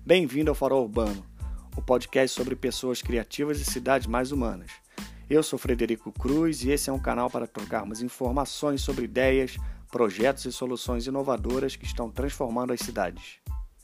Bem-vindo ao Farol Urbano, o podcast sobre pessoas criativas e cidades mais humanas. Eu sou Frederico Cruz e esse é um canal para trocarmos informações sobre ideias, projetos e soluções inovadoras que estão transformando as cidades.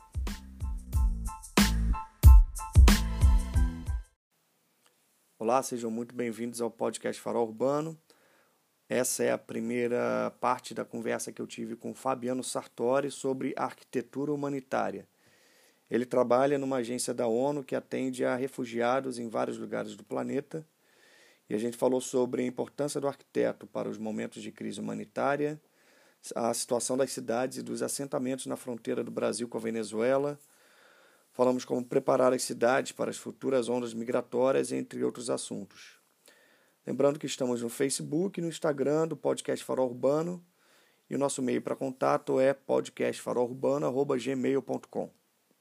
Olá, sejam muito bem-vindos ao podcast Farol Urbano. Essa é a primeira parte da conversa que eu tive com Fabiano Sartori sobre arquitetura humanitária. Ele trabalha numa agência da ONU que atende a refugiados em vários lugares do planeta. E a gente falou sobre a importância do arquiteto para os momentos de crise humanitária, a situação das cidades e dos assentamentos na fronteira do Brasil com a Venezuela. Falamos como preparar as cidades para as futuras ondas migratórias, entre outros assuntos. Lembrando que estamos no Facebook e no Instagram do Podcast Farol Urbano e o nosso e-mail para contato é podcastfarolurbano@gmail.com.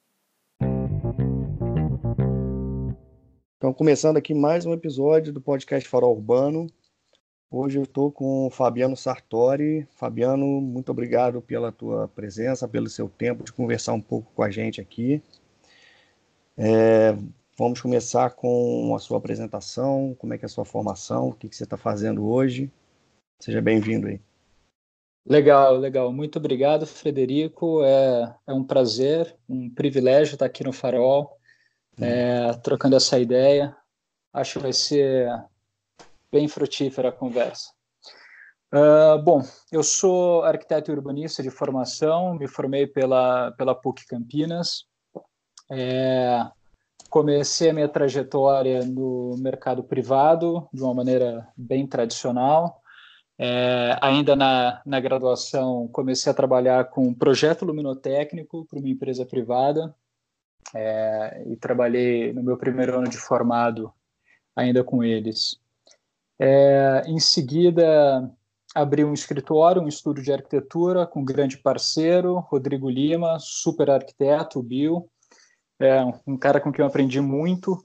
Então, começando aqui mais um episódio do Podcast Farol Urbano. Hoje eu estou com o Fabiano Sartori. Fabiano, muito obrigado pela tua presença, pelo seu tempo de conversar um pouco com a gente aqui. Vamos começar com a sua apresentação, como é que é a sua formação, o que você está fazendo hoje. Seja bem-vindo aí. Legal. Muito obrigado, Frederico. É um prazer, um privilégio estar aqui no Farol, trocando essa ideia. Acho que vai ser bem frutífera a conversa. Bom, eu sou arquiteto e urbanista de formação, me formei pela PUC Campinas. Comecei a minha trajetória no mercado privado, de uma maneira bem tradicional. Ainda na graduação, comecei a trabalhar com um projeto luminotécnico para uma empresa privada, e trabalhei no meu primeiro ano de formado ainda com eles. Em seguida, abri um escritório, um estúdio de arquitetura com um grande parceiro, Rodrigo Lima, super arquiteto, o Bill, um cara com quem eu aprendi muito.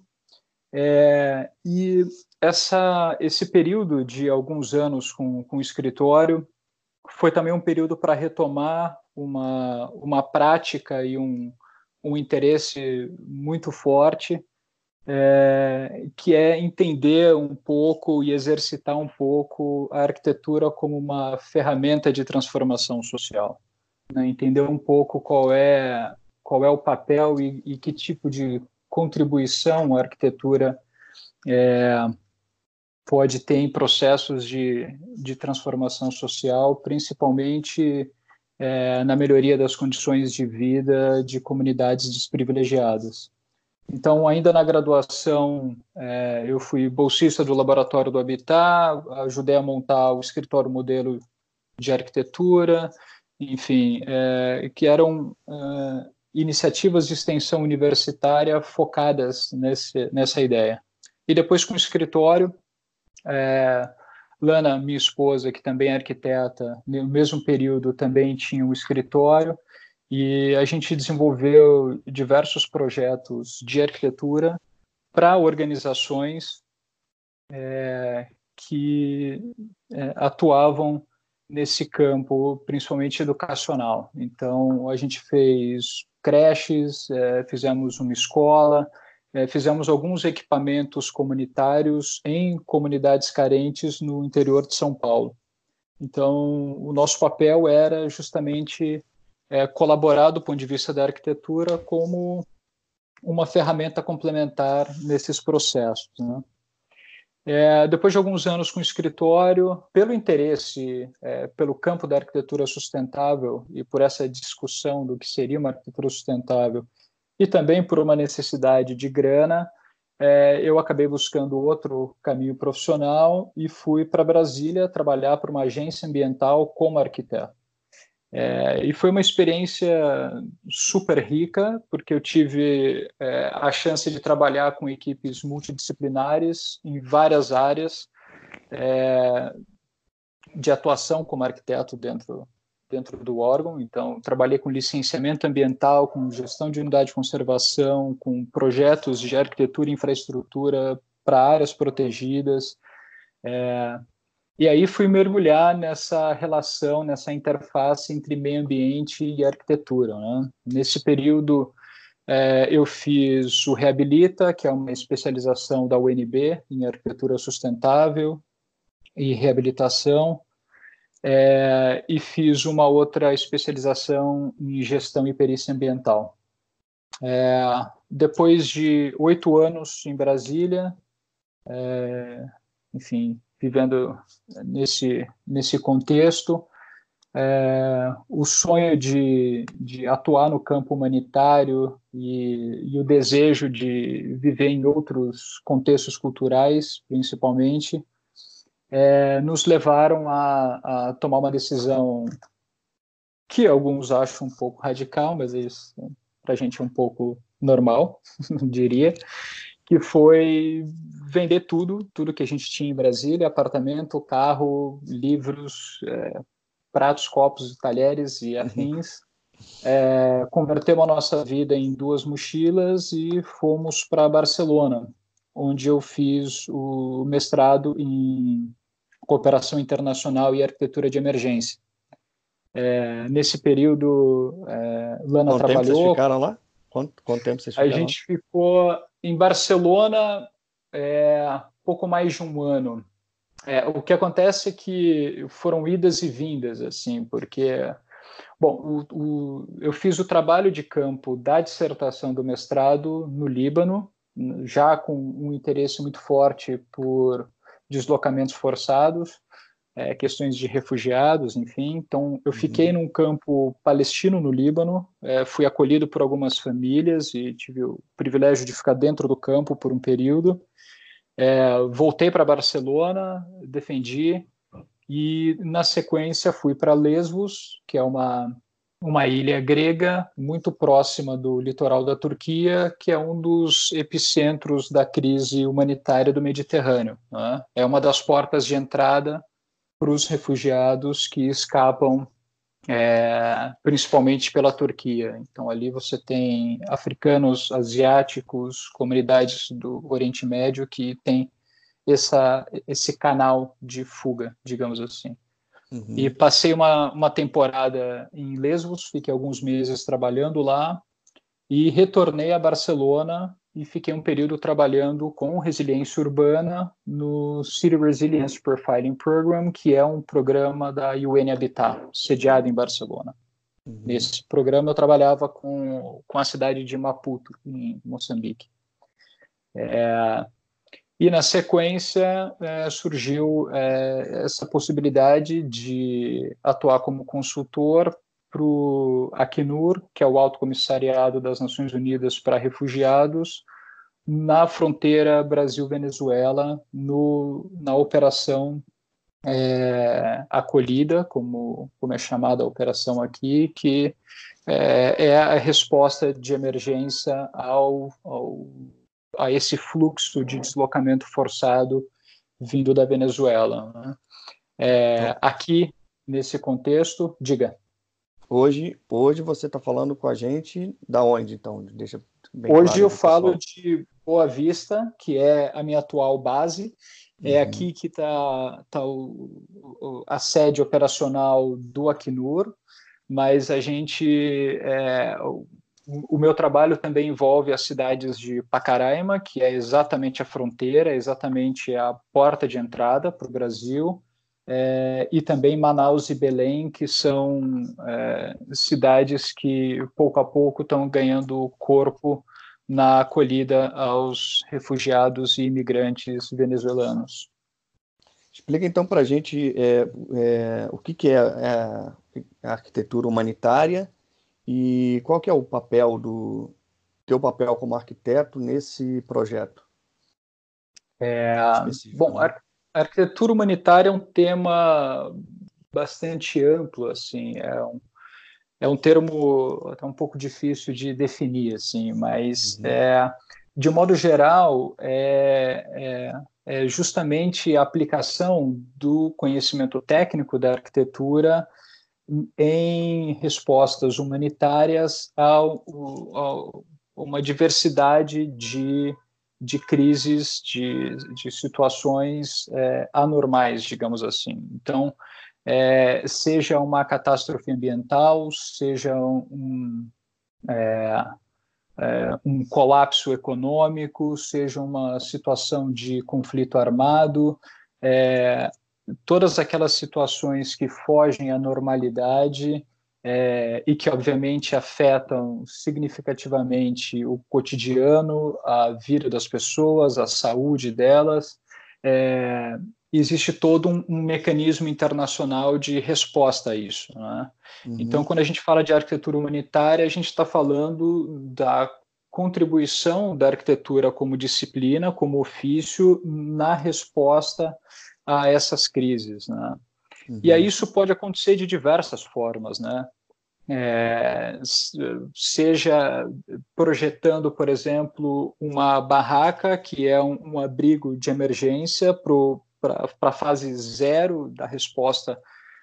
E esse período de alguns anos com o escritório foi também um período para retomar uma prática e um interesse muito forte, que é entender um pouco e exercitar um pouco a arquitetura como uma ferramenta de transformação social, né? Entender um pouco qual é o papel e que tipo de contribuição a arquitetura pode ter em processos de transformação social, principalmente na melhoria das condições de vida de comunidades desprivilegiadas. Então, ainda na graduação, eu fui bolsista do Laboratório do Habitat, ajudei a montar o escritório modelo de arquitetura, enfim, que eram iniciativas de extensão universitária focadas nessa ideia. E depois, com o escritório, Lana, minha esposa, que também é arquiteta, no mesmo período também tinha um escritório, e a gente desenvolveu diversos projetos de arquitetura para organizações que atuavam nesse campo, principalmente educacional. Então, a gente fez creches, fizemos uma escola, fizemos alguns equipamentos comunitários em comunidades carentes no interior de São Paulo. Então, o nosso papel era justamente colaborar do ponto de vista da arquitetura como uma ferramenta complementar nesses processos, né? Depois de alguns anos com o escritório, pelo interesse pelo campo da arquitetura sustentável e por essa discussão do que seria uma arquitetura sustentável e também por uma necessidade de grana, eu acabei buscando outro caminho profissional e fui para Brasília trabalhar para uma agência ambiental como arquiteto. E foi uma experiência super rica, porque eu tive a chance de trabalhar com equipes multidisciplinares em várias áreas de atuação como arquiteto dentro do órgão. Então, trabalhei com licenciamento ambiental, com gestão de unidade de conservação, com projetos de arquitetura e infraestrutura para áreas protegidas. E aí fui mergulhar nessa relação, nessa interface entre meio ambiente e arquitetura, né? Nesse período, eu fiz o Reabilita, que é uma especialização da UNB em arquitetura sustentável e reabilitação, e fiz uma outra especialização em gestão e perícia ambiental. Depois de 8 anos em Brasília, enfim, vivendo nesse contexto, o sonho de atuar no campo humanitário e o desejo de viver em outros contextos culturais, principalmente, nos levaram a tomar uma decisão que alguns acham um pouco radical, mas isso para a gente é um pouco normal, diria, que foi vender tudo que a gente tinha em Brasília, apartamento, carro, livros, pratos, copos, talheres e afins. Convertemos a nossa vida em 2 mochilas e fomos para Barcelona, onde eu fiz o mestrado em cooperação internacional e arquitetura de emergência. Nesse período, Lana Quanto tempo vocês trabalhou. ficaram lá? Quanto tempo vocês A ficaram lá? gente ficou em Barcelona pouco mais de um ano. O que acontece é que foram idas e vindas, assim, porque, bom, eu fiz o trabalho de campo da dissertação do mestrado no Líbano, já com um interesse muito forte por deslocamentos forçados, questões de refugiados, enfim. Então, eu fiquei num campo palestino no Líbano, fui acolhido por algumas famílias e tive o privilégio de ficar dentro do campo por um período. Voltei para Barcelona, defendi, e na sequência fui para Lesbos, que é uma ilha grega muito próxima do litoral da Turquia, que é um dos epicentros da crise humanitária do Mediterrâneo, né? É uma das portas de entrada para os refugiados que escapam principalmente pela Turquia. Então, ali você tem africanos, asiáticos, comunidades do Oriente Médio que têm esse canal de fuga, digamos assim. E passei uma temporada em Lesbos, fiquei alguns meses trabalhando lá e retornei a Barcelona e fiquei um período trabalhando com resiliência urbana no City Resilience Profiling Program, que é um programa da UN Habitat, sediado em Barcelona. Nesse programa eu trabalhava com a cidade de Maputo, em Moçambique. E na sequência surgiu essa possibilidade de atuar como consultor para o Acnur, que é o Alto Comissariado das Nações Unidas para Refugiados, na fronteira Brasil-Venezuela, na operação acolhida, como é chamada a operação aqui, que é a resposta de emergência a esse fluxo de deslocamento forçado vindo da Venezuela, né? Aqui, nesse contexto, diga. Hoje você está falando com a gente da onde, então? Deixa bem Hoje claro eu pro falo pessoal. de Boa Vista, que é a minha atual base. É aqui que está a sede operacional do Acnur, mas a gente... o meu trabalho também envolve as cidades de Pacaraima, que é exatamente a fronteira, exatamente a porta de entrada para o Brasil, e também Manaus e Belém, que são cidades que, pouco a pouco, estão ganhando corpo na acolhida aos refugiados e imigrantes venezuelanos. Explica então para a gente o que é a arquitetura humanitária e qual que é o papel teu papel como arquiteto nesse projeto específico, Bom, né? a arquitetura humanitária é um tema bastante amplo, assim, é um termo até um pouco difícil de definir, assim, mas de modo geral é justamente a aplicação do conhecimento técnico da arquitetura em respostas humanitárias a uma diversidade de crises, de situações anormais, digamos assim. Então, seja uma catástrofe ambiental, seja um colapso econômico, seja uma situação de conflito armado, todas aquelas situações que fogem à normalidade e que, obviamente, afetam significativamente o cotidiano, a vida das pessoas, a saúde delas. Existe todo um mecanismo internacional de resposta a isso, né? Então, quando a gente fala de arquitetura humanitária, a gente está falando da contribuição da arquitetura como disciplina, como ofício, na resposta a essas crises, né? E aí isso pode acontecer de diversas formas, né? Seja projetando, por exemplo, uma barraca, que é um abrigo de emergência para a fase zero da resposta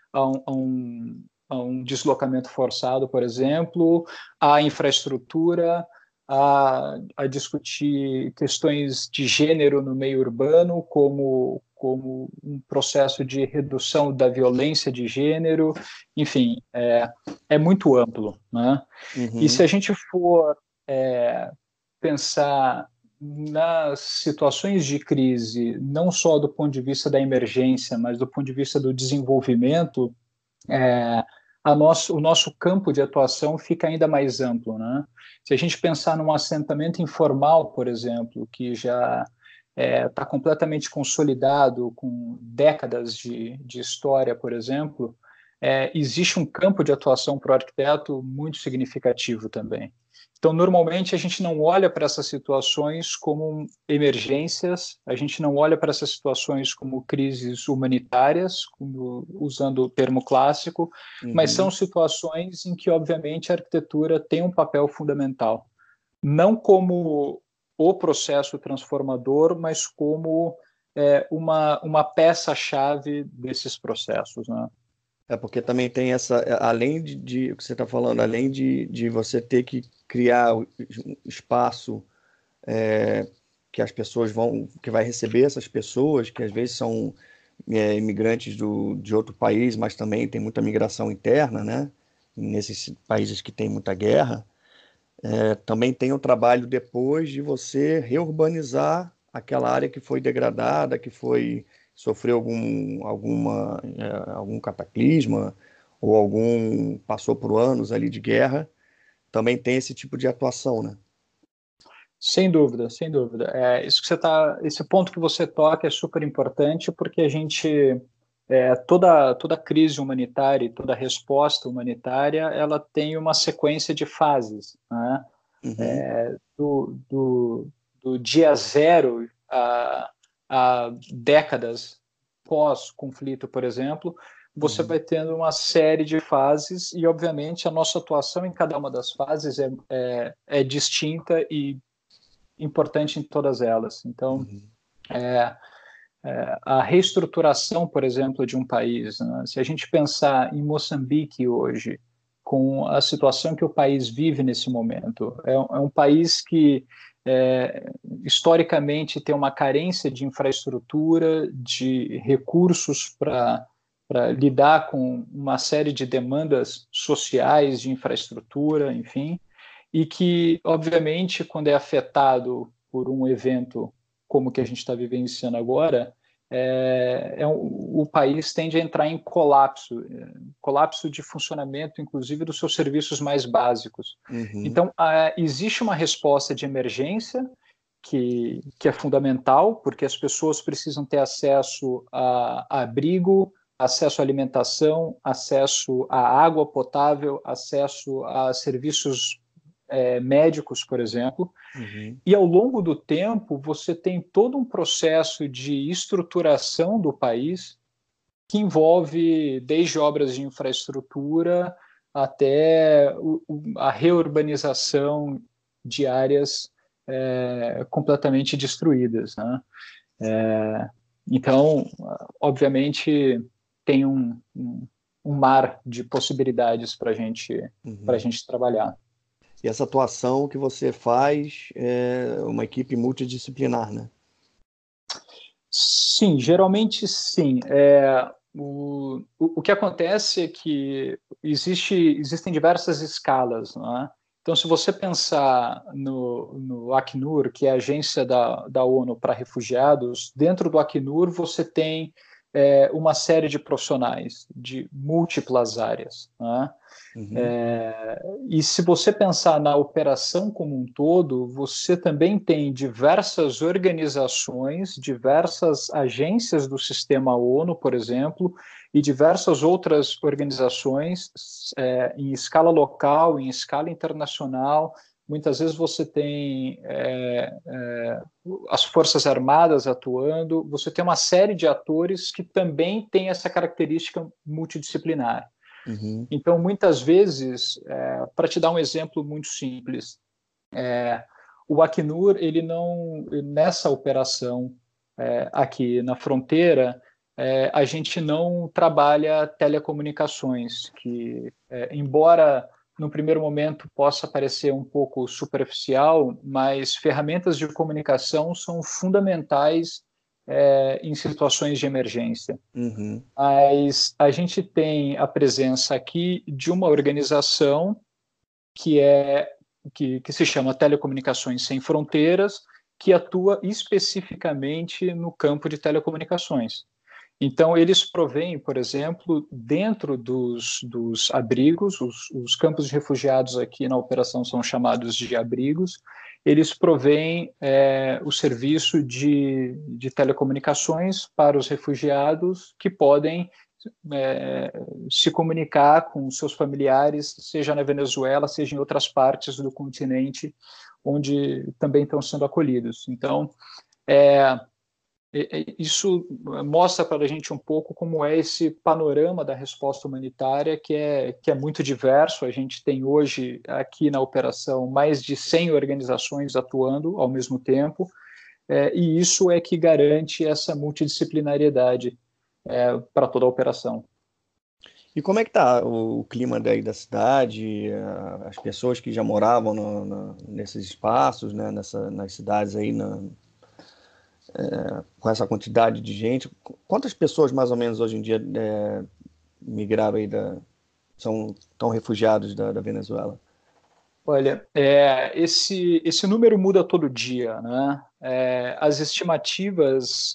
a um deslocamento forçado, por exemplo, a infraestrutura, a discutir questões de gênero no meio urbano, como um processo de redução da violência de gênero, enfim, é muito amplo, né? E se a gente for pensar nas situações de crise, não só do ponto de vista da emergência, mas do ponto de vista do desenvolvimento, o nosso campo de atuação fica ainda mais amplo, né? Se a gente pensar num assentamento informal, por exemplo, que já está completamente consolidado, com décadas de história, por exemplo, existe um campo de atuação para o arquiteto muito significativo também. Então, normalmente, a gente não olha para essas situações como emergências, a gente não olha para essas situações como crises humanitárias, usando o termo clássico, mas são situações em que, obviamente, a arquitetura tem um papel fundamental. Não como o processo transformador, mas como uma peça-chave desses processos, né? Porque também tem além de o que você está falando, além de você ter que criar um espaço que as pessoas que vai receber essas pessoas, que às vezes são imigrantes de outro país, mas também tem muita migração interna, né? Nesses países que tem muita guerra. Também tem o trabalho depois de você reurbanizar aquela área que foi degradada, que sofreu algum cataclisma ou passou por anos ali de guerra. Também tem esse tipo de atuação, né? Sem dúvida, sem dúvida. Esse ponto que você toca é super importante porque a gente toda crise humanitária e toda resposta humanitária ela tem uma sequência de fases, né? Uhum, Do dia zero a décadas pós-conflito, por exemplo, você uhum, vai tendo uma série de fases e, obviamente, a nossa atuação em cada uma das fases é distinta e importante em todas elas. Então, uhum, a reestruturação, por exemplo, de um país, né? Se a gente pensar em Moçambique hoje, com a situação que o país vive nesse momento, é um país que historicamente tem uma carência de infraestrutura, de recursos para lidar com uma série de demandas sociais de infraestrutura, enfim, e que, obviamente, quando é afetado por um evento como que a gente está vivenciando agora, o país tende a entrar em colapso de funcionamento, inclusive dos seus serviços mais básicos. uhum, Então, existe uma resposta de emergência que é fundamental, porque as pessoas precisam ter acesso a abrigo, acesso à alimentação, acesso à água potável, acesso a serviços médicos, por exemplo. uhum, E ao longo do tempo, você tem todo um processo de estruturação do país que envolve desde obras de infraestrutura até a reurbanização de áreas completamente destruídas, né? Então, obviamente, tem um mar de possibilidades para a uhum. gente trabalhar. E essa atuação que você faz é uma equipe multidisciplinar, né? Sim, geralmente sim. O que acontece é que existem diversas escalas, não é? Então, se você pensar no Acnur, que é a agência da ONU para refugiados, dentro do Acnur você tem uma série de profissionais de múltiplas áreas, né? Uhum. E se você pensar na operação como um todo, você também tem diversas organizações, diversas agências do sistema ONU, por exemplo, e diversas outras organizações em escala local, em escala internacional. Muitas vezes você tem as Forças Armadas atuando, você tem uma série de atores que também tem essa característica multidisciplinar. Uhum. Então, muitas vezes, para te dar um exemplo muito simples, o Acnur, ele não, nessa operação aqui na fronteira, a gente não trabalha telecomunicações, que, embora no primeiro momento possa parecer um pouco superficial, mas ferramentas de comunicação são fundamentais em situações de emergência. Uhum. Mas a gente tem a presença aqui de uma organização que que se chama Telecomunicações Sem Fronteiras, que atua especificamente no campo de telecomunicações. Então, eles provêm, por exemplo, dentro dos abrigos, os campos de refugiados aqui na operação são chamados de abrigos, eles provêm o serviço de telecomunicações para os refugiados que podem se comunicar com seus familiares, seja na Venezuela, seja em outras partes do continente, onde também estão sendo acolhidos. Então, isso mostra para a gente um pouco como é esse panorama da resposta humanitária, que é muito diverso. A gente tem hoje, aqui na operação, mais de 100 organizações atuando ao mesmo tempo, e isso é que garante essa multidisciplinariedade para toda a operação. E como é que tá o clima daí da cidade, as pessoas que já moravam nesses espaços, né, nas cidades aí, com essa quantidade de gente? Quantas pessoas mais ou menos hoje em dia migraram aí estão refugiados da Venezuela? Olha, esse número muda todo dia, né? As estimativas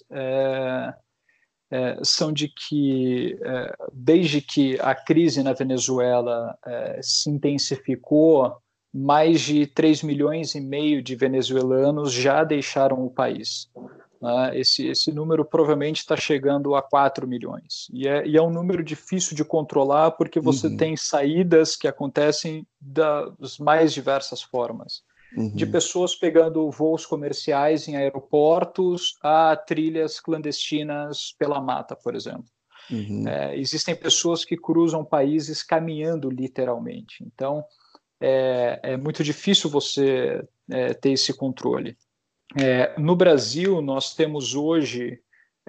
são de que, desde que a crise na Venezuela se intensificou, mais de 3,5 milhões de venezuelanos já deixaram o país. Né? Esse número provavelmente está chegando a 4 milhões. E é um número difícil de controlar porque você Uhum. tem saídas que acontecem das mais diversas formas. De Uhum. pessoas pegando voos comerciais em aeroportos a trilhas clandestinas pela mata, por exemplo. Uhum. Existem pessoas que cruzam países caminhando literalmente. Então, é muito difícil você ter esse controle. No Brasil, nós temos hoje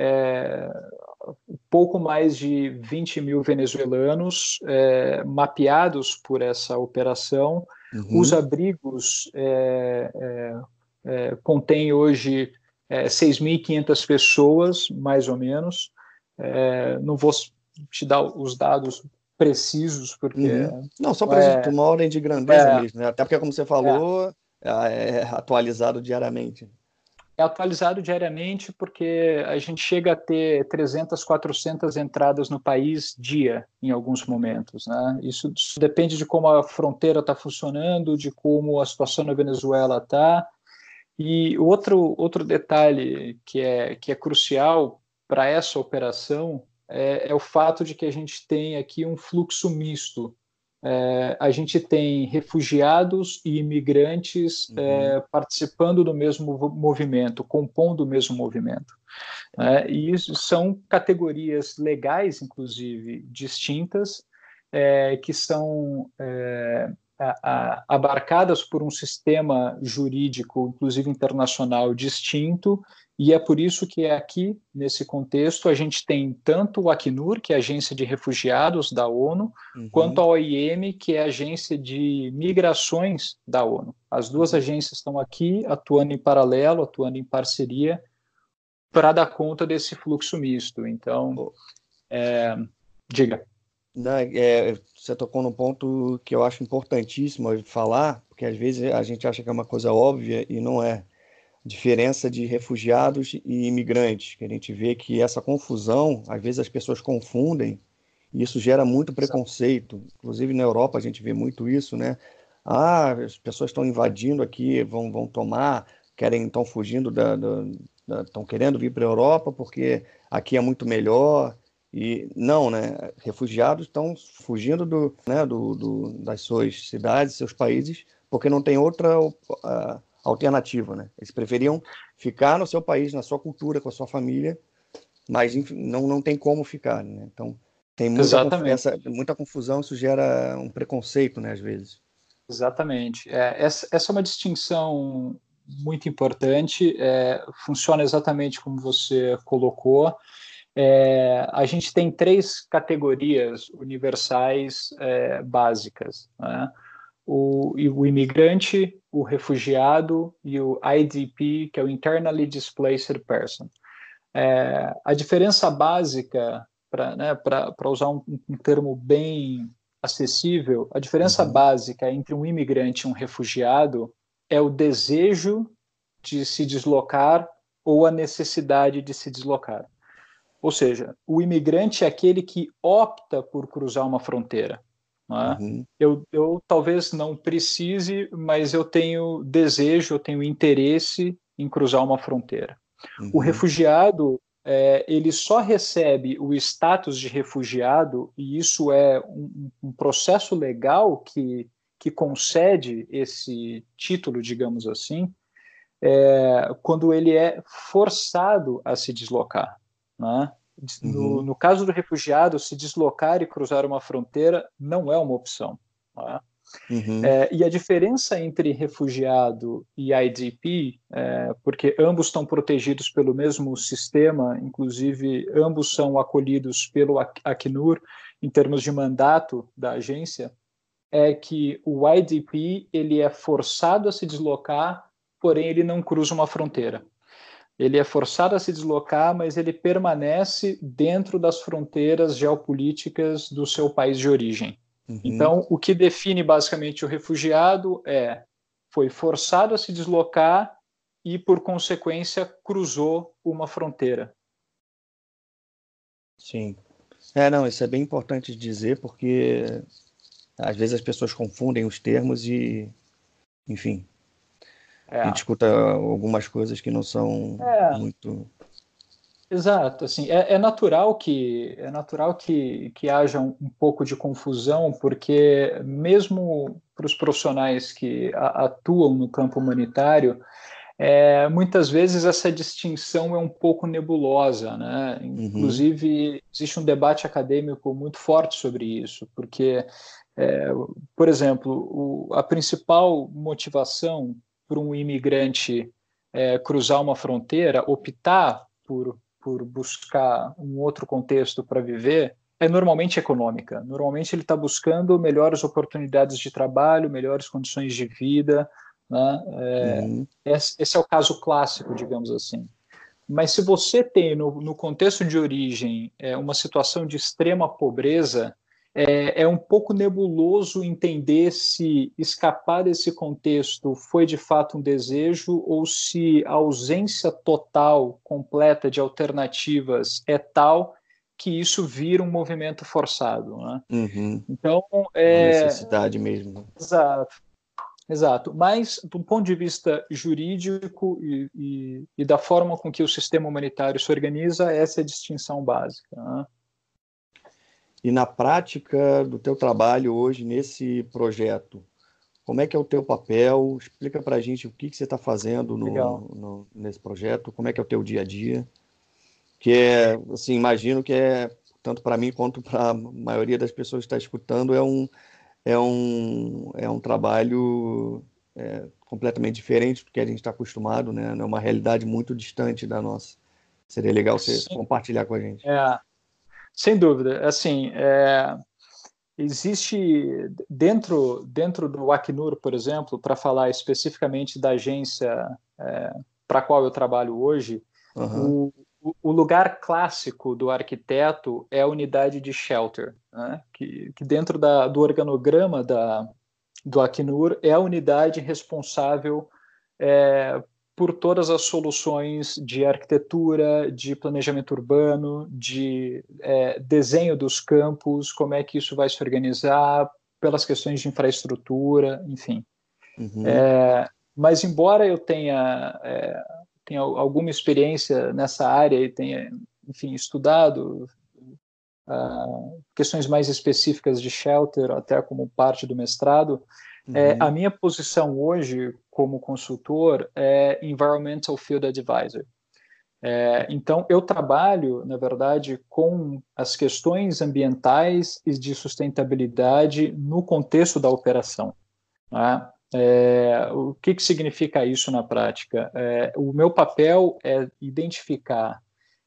pouco mais de 20 mil venezuelanos mapeados por essa operação. Os Uhum. abrigos contêm hoje 6.500 pessoas, mais ou menos. Não vou te dar os dados precisos, porque Uhum. Não, só não para a gente ter é, uma ordem de não grandeza é, mesmo, né? Até porque, como você é, falou, é atualizado diariamente. é atualizado diariamente porque a gente chega a ter 300, 400 entradas no país dia, em alguns momentos, né? Isso depende de como a fronteira está funcionando, de como a situação na Venezuela está. E outro detalhe que é crucial para essa operação é o fato de que a gente tem aqui um fluxo misto. A gente tem refugiados e imigrantes Uhum. participando do mesmo movimento, compondo o mesmo movimento. E isso são categorias legais, inclusive, distintas, que são abarcadas por um sistema jurídico, inclusive internacional, distinto, e é por isso que aqui, nesse contexto, a gente tem tanto o Acnur, que é a Agência de Refugiados da ONU, quanto Uhum. a OIM, que é a Agência de Migrações da ONU. As duas Uhum. agências estão aqui, atuando em paralelo, atuando em parceria, para dar conta desse fluxo misto. Então, Ô, diga. Né, você tocou num ponto que eu acho importantíssimo de falar, porque às vezes a gente acha que é uma coisa óbvia e não é. Diferença de refugiados e imigrantes, que a gente vê que essa confusão, às vezes as pessoas confundem, e isso gera muito preconceito. Inclusive na Europa a gente vê muito isso, né? Ah, as pessoas estão invadindo aqui, vão tomar, estão fugindo estão querendo vir para a Europa porque aqui é muito melhor. E não, né? Refugiados estão fugindo das suas cidades, seus países, porque não tem outra alternativa, né? Eles preferiam ficar no seu país, na sua cultura, com a sua família, mas enfim, não tem como ficar, né? Então, tem Exatamente. muita confusão, isso gera um preconceito, né, às vezes. Exatamente. Essa é uma distinção muito importante, funciona exatamente como você colocou. A gente tem três categorias universais básicas, né? O imigrante, o refugiado e o IDP, que é o Internally Displaced Person. A diferença básica, para usar um termo bem acessível, a diferença Uhum, básica entre um imigrante e um refugiado é o desejo de se deslocar ou a necessidade de se deslocar. Ou seja, o imigrante é aquele que opta por cruzar uma fronteira. Não é? uhum, Eu talvez não precise, mas eu tenho desejo, eu tenho interesse em cruzar uma fronteira. O uhum, refugiado, ele só recebe o status de refugiado, e isso é um processo legal que concede esse título, digamos assim, quando ele é forçado a se deslocar. Né? uhum, No caso do refugiado, se deslocar e cruzar uma fronteira não é uma opção. Né? uhum, E a diferença entre refugiado e IDP, porque ambos estão protegidos pelo mesmo sistema, inclusive ambos são acolhidos pelo Acnur em termos de mandato da agência, é que o IDP ele é forçado a se deslocar, porém ele não cruza uma fronteira. Ele é forçado a se deslocar, mas ele permanece dentro das fronteiras geopolíticas do seu país de origem. uhum. Então, o que define basicamente o refugiado foi forçado a se deslocar e, por consequência, cruzou uma fronteira. Sim. Não, isso é bem importante dizer, porque às vezes as pessoas confundem os termos e, enfim, a gente É, escuta algumas coisas que não são é, muito. exato. Assim, é natural que haja um pouco de confusão, porque mesmo para os profissionais que atuam no campo humanitário, muitas vezes essa distinção é um pouco nebulosa, né? Uhum, Inclusive, existe um debate acadêmico muito forte sobre isso, porque, é, por exemplo, a principal motivação para um imigrante cruzar uma fronteira, optar por buscar um outro contexto para viver, é normalmente econômica. Normalmente ele está buscando melhores oportunidades de trabalho, melhores condições de vida, né? uhum, Esse é o caso clássico, digamos assim. Mas se você tem no contexto de origem uma situação de extrema pobreza, um pouco nebuloso entender se escapar desse contexto foi de fato um desejo ou se a ausência total, completa de alternativas é tal que isso vira um movimento forçado. Né? uhum. Então, Uma necessidade mesmo, né? exato. Exato, mas do ponto de vista jurídico e da forma com que o sistema humanitário se organiza, essa é a distinção básica. Né? E na prática do teu trabalho hoje nesse projeto, como é que é o teu papel? Explica para a gente o que você está fazendo Legal. nesse projeto, como é que é o teu dia a dia, que assim, imagino que tanto para mim quanto para a maioria das pessoas que está escutando, é um trabalho completamente diferente do que a gente está acostumado, né? É uma realidade muito distante da nossa. Seria legal você Sim, compartilhar com a gente. sem dúvida. Assim, existe dentro do Acnur, por exemplo, para falar especificamente da agência para a qual eu trabalho hoje, Aham, o, o lugar clássico do arquiteto é a unidade de shelter, né? que dentro do organograma do Acnur é a unidade responsável por todas as soluções de arquitetura, de planejamento urbano, de desenho dos campos, como é que isso vai se organizar, pelas questões de infraestrutura, enfim. Uhum. Mas embora eu tenha alguma experiência nessa área e tenha, enfim, estudado questões mais específicas de shelter, até como parte do mestrado, a Uhum. minha posição hoje como consultor é Environmental Field Advisor. Então, eu trabalho, na verdade, com as questões ambientais e de sustentabilidade no contexto da operação. Né? O que significa isso na prática? O meu papel é identificar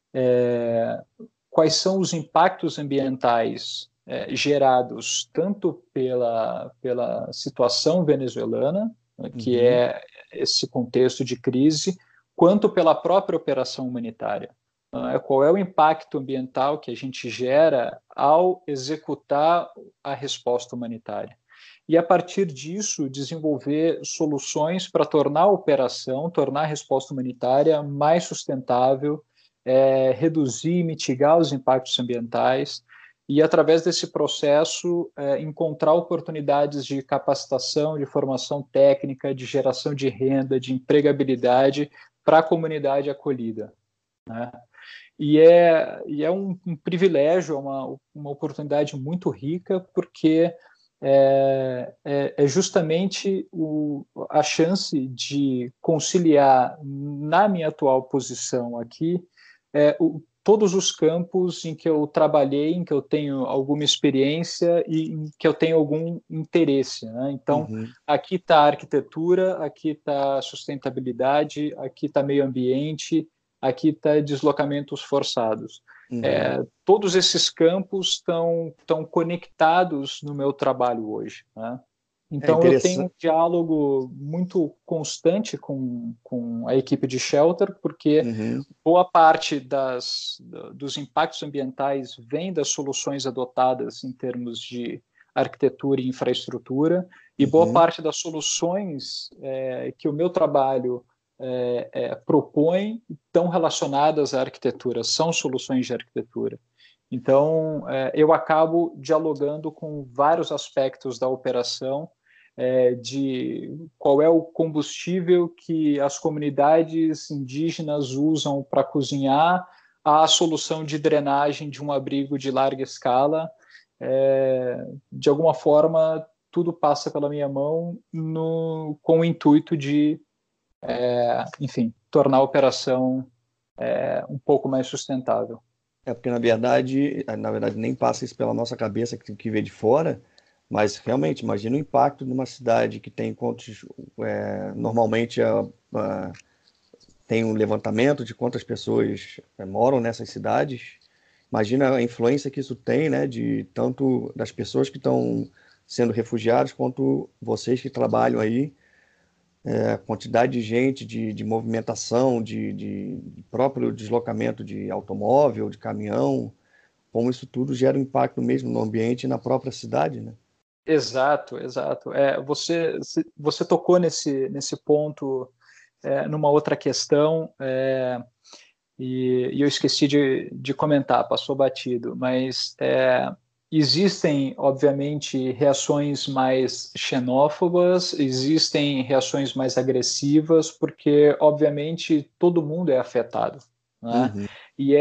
quais são os impactos ambientais gerados tanto pela situação venezuelana, que Uhum. é esse contexto de crise, quanto pela própria operação humanitária. Qual é o impacto ambiental que a gente gera ao executar a resposta humanitária? E, a partir disso, desenvolver soluções para tornar a operação, tornar a resposta humanitária mais sustentável, reduzir e mitigar os impactos ambientais e, através desse processo, encontrar oportunidades de capacitação, de formação técnica, de geração de renda, de empregabilidade para a comunidade acolhida. Né? E é um privilégio, uma oportunidade muito rica, porque é justamente a chance de conciliar, na minha atual posição aqui, todos os campos em que eu trabalhei, em que eu tenho alguma experiência e em que eu tenho algum interesse. Né? Então, Uhum. aqui está a arquitetura, aqui está a sustentabilidade, aqui está meio ambiente, aqui está deslocamentos forçados. Uhum. Todos esses campos estão conectados no meu trabalho hoje. Né? É Então, eu tenho um interessante. diálogo muito constante com a equipe de Shelter, porque Uhum. boa parte dos impactos ambientais vem das soluções adotadas em termos de arquitetura e infraestrutura, e boa Uhum. parte das soluções que o meu trabalho propõe estão relacionadas à arquitetura, são soluções de arquitetura. Então, eu acabo dialogando com vários aspectos da operação, de qual é o combustível que as comunidades indígenas usam para cozinhar, a solução de drenagem de um abrigo de larga escala. De alguma forma, tudo passa pela minha mão com o intuito de, enfim, tornar a operação um pouco mais sustentável. É porque, na verdade, nem passa isso pela nossa cabeça que vê de fora, mas realmente, imagina o impacto numa cidade que tem quantos. Normalmente tem um levantamento de quantas pessoas moram nessas cidades. Imagina a influência que isso tem, né, de tanto das pessoas que estão sendo refugiados, quanto vocês que trabalham aí, a quantidade de gente, de movimentação, de próprio deslocamento de automóvel, de caminhão, como isso tudo gera um impacto mesmo no ambiente e na própria cidade, né? Exato, exato. Você tocou nesse ponto, numa outra questão, e eu esqueci de comentar, passou batido, mas existem, obviamente, reações mais xenófobas, existem reações mais agressivas, porque, obviamente, todo mundo é afetado. Né? Uhum, E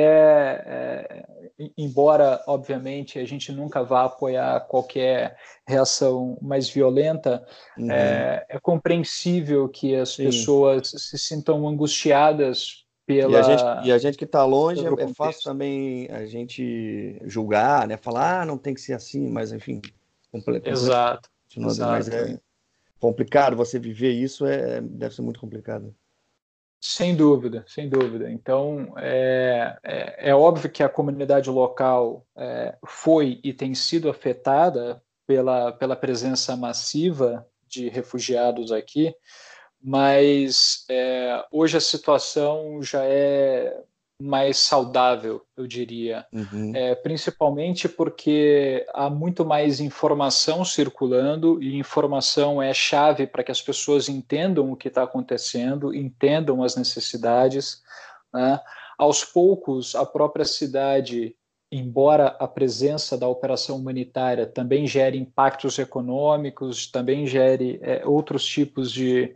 embora, obviamente, a gente nunca vá apoiar qualquer reação mais violenta, uhum. é compreensível que as Sim. pessoas se sintam angustiadas E a gente que está longe pelo é fácil contexto. também a gente julgar, né? Falar, não tem que ser assim, mas enfim, completamente Exato, continuando. Mas exato. é complicado você viver isso, deve ser muito complicado. Sem dúvida, sem dúvida. Então, é óbvio que a comunidade local foi e tem sido afetada pela presença massiva de refugiados aqui, mas hoje a situação já é mais saudável, eu diria. Uhum. Principalmente porque há muito mais informação circulando, e informação é chave para que as pessoas entendam o que está acontecendo, entendam as necessidades, né? Aos poucos, a própria cidade, embora a presença da operação humanitária também gere impactos econômicos, também gere outros tipos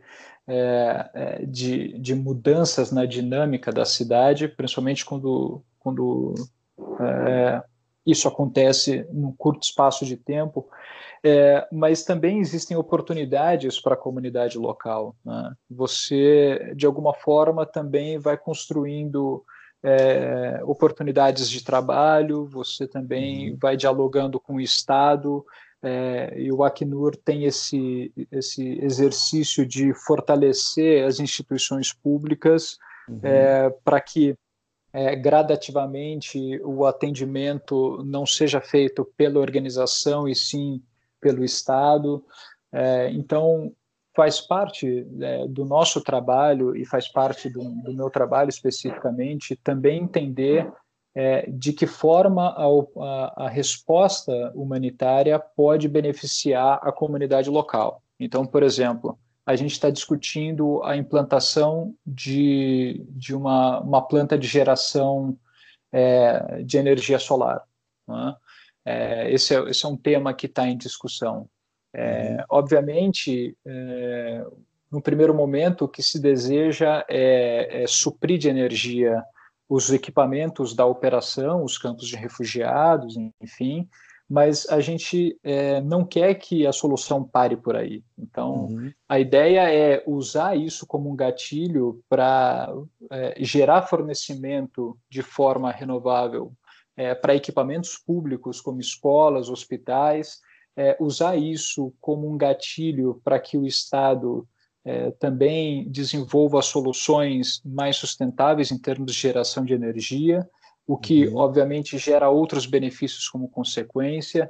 de mudanças na dinâmica da cidade, principalmente quando isso acontece num curto espaço de tempo, mas também existem oportunidades para a comunidade local, né? Você, de alguma forma, também vai construindo oportunidades de trabalho, você também Uhum. vai dialogando com o Estado, e o Acnur tem esse exercício de fortalecer as instituições públicas Uhum. para que gradativamente o atendimento não seja feito pela organização e sim pelo Estado. Então, faz parte do nosso trabalho e faz parte do meu trabalho especificamente também entender de que forma a resposta humanitária pode beneficiar a comunidade local. Então, por exemplo, a gente está discutindo a implantação de uma planta de geração de energia solar, né? Esse é um tema que está em discussão. Uhum. Obviamente, no primeiro momento, o que se deseja é suprir de energia os equipamentos da operação, os campos de refugiados, enfim, mas a gente não quer que a solução pare por aí. Então, Uhum. a ideia é usar isso como um gatilho para gerar fornecimento de forma renovável para equipamentos públicos, como escolas, hospitais, usar isso como um gatilho para que o Estado também desenvolva soluções mais sustentáveis em termos de geração de energia, o que, Uhum. obviamente, gera outros benefícios como consequência,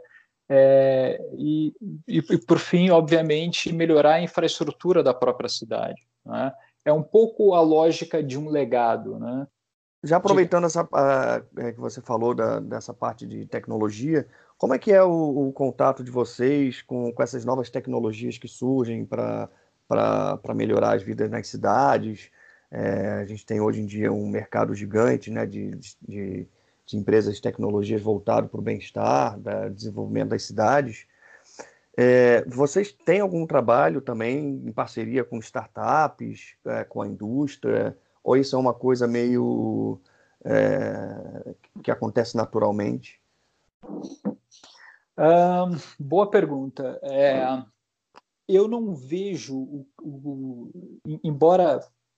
e, por fim, obviamente, melhorar a infraestrutura da própria cidade, né? É um pouco a lógica de um legado, né? Já Diga. aproveitando que você falou dessa parte de tecnologia, como é que é o contato de vocês com essas novas tecnologias que surgem para melhorar as vidas nas cidades? A gente tem hoje em dia um mercado gigante, né, de empresas de tecnologias voltado para o bem-estar, desenvolvimento das cidades. Vocês têm algum trabalho também em parceria com startups, com a indústria, ou isso é uma coisa meio que acontece naturalmente? Boa pergunta. Eu não vejo, embora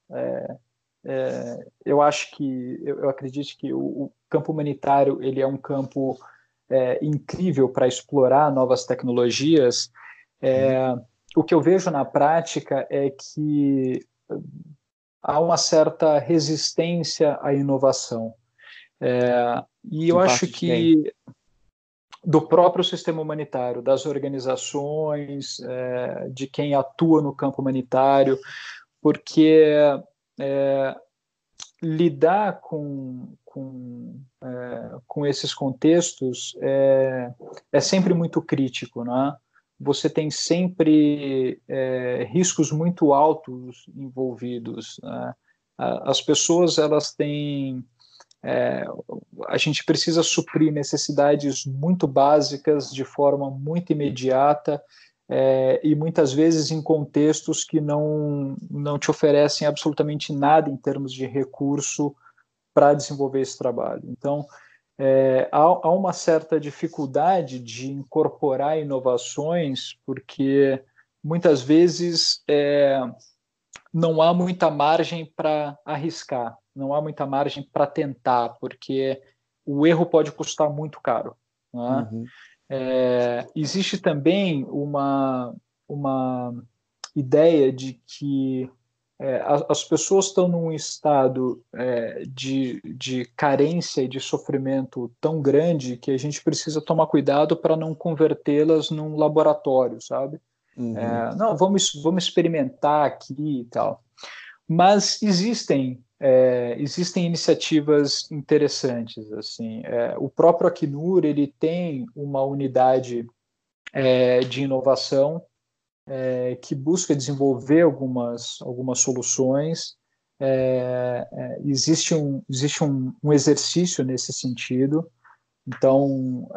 eu acho que, eu acredito que o campo humanitário ele é um campo incrível para explorar novas tecnologias. Uhum. O que eu vejo na prática é que há uma certa resistência à inovação. E De eu acho parte de quem? que do próprio sistema humanitário, das organizações, de quem atua no campo humanitário, porque lidar com esses contextos é sempre muito crítico, né? Você tem sempre riscos muito altos envolvidos, né? As pessoas elas têm a gente precisa suprir necessidades muito básicas de forma muito imediata e muitas vezes em contextos que não te oferecem absolutamente nada em termos de recurso para desenvolver esse trabalho. Então, há uma certa dificuldade de incorporar inovações, porque muitas vezes não há muita margem para arriscar, não há muita margem para tentar, porque o erro pode custar muito caro, né? Uhum. Existe também uma ideia de que as pessoas estão num estado de carência e de sofrimento tão grande que a gente precisa tomar cuidado para não convertê-las num laboratório, sabe? Uhum. Não, vamos experimentar aqui e tal. Mas existem existem iniciativas interessantes. Assim, o próprio Acnur ele tem uma unidade de inovação que busca desenvolver algumas soluções. Existe um exercício nesse sentido. Então,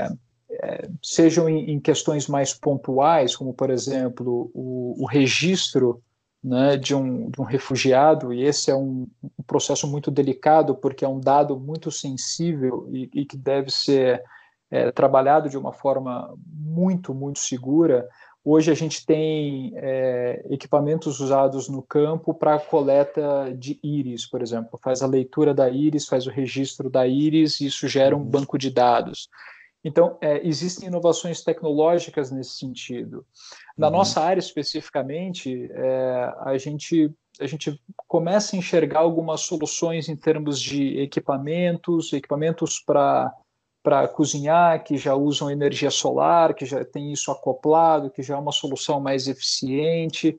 sejam em questões mais pontuais, como, por exemplo, o registro, né, de um refugiado, e esse é um processo muito delicado, porque é um dado muito sensível e que deve ser trabalhado de uma forma muito, muito segura. Hoje a gente tem equipamentos usados no campo para coleta de íris, por exemplo. Faz a leitura da íris, faz o registro da íris e isso gera um banco de dados. Então, existem inovações tecnológicas nesse sentido. Na nossa área especificamente, a gente começa a enxergar algumas soluções em termos de equipamentos para cozinhar, que já usam energia solar, que já tem isso acoplado, que já é uma solução mais eficiente.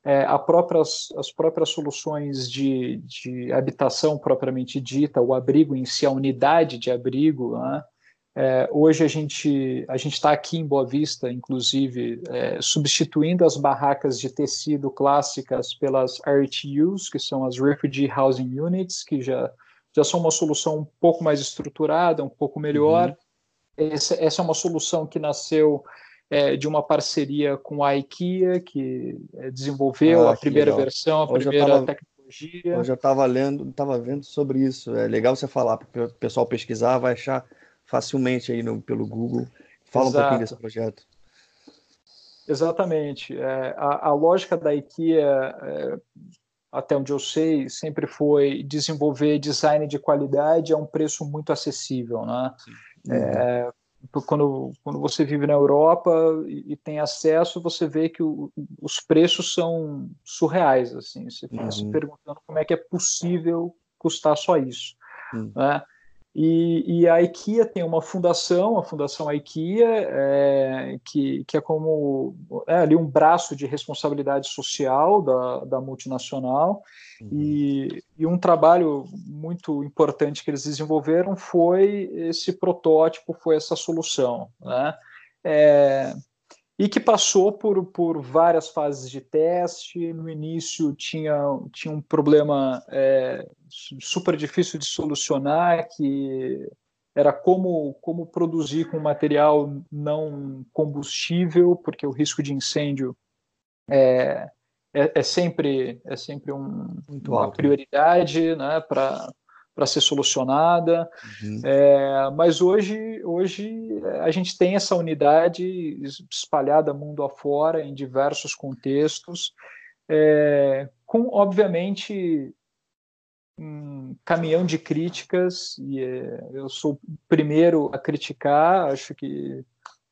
As próprias soluções de habitação propriamente dita, o abrigo em si, a unidade de abrigo, né? Hoje a gente está aqui em Boa Vista, inclusive, substituindo as barracas de tecido clássicas pelas RTUs, que são as Refugee Housing Units, que já são uma solução um pouco mais estruturada, um pouco melhor. Essa é uma solução que nasceu de uma parceria com a IKEA, que desenvolveu a Que primeira legal. versão, a Hoje eu primeira estava tecnologia. hoje eu estava lendo, estava vendo sobre isso. É legal você falar, porque o pessoal pesquisar vai achar facilmente aí pelo Google. Fala um pouquinho desse Exato. projeto. Exatamente. A lógica da IKEA, até onde eu sei, sempre foi desenvolver design de qualidade a um preço muito acessível, né? Sim. Uhum. Quando você vive na Europa e tem acesso, você vê que os preços são surreais, assim. Você fica se Uhum. perguntando como é que é possível custar só isso, Uhum. né? E a IKEA tem uma fundação, a Fundação IKEA, que é como ali um braço de responsabilidade social da multinacional, Uhum. e um trabalho muito importante que eles desenvolveram foi esse protótipo, foi essa solução, né? E que passou por várias fases de teste. No início tinha um problema super difícil de solucionar, que era como produzir com material não combustível, porque o risco de incêndio é sempre Muito uma alto, né? prioridade, né, para ser solucionada. Uhum. Mas hoje a gente tem essa unidade espalhada mundo afora, em diversos contextos, com, obviamente, um caminhão de críticas, e eu sou o primeiro a criticar. Acho que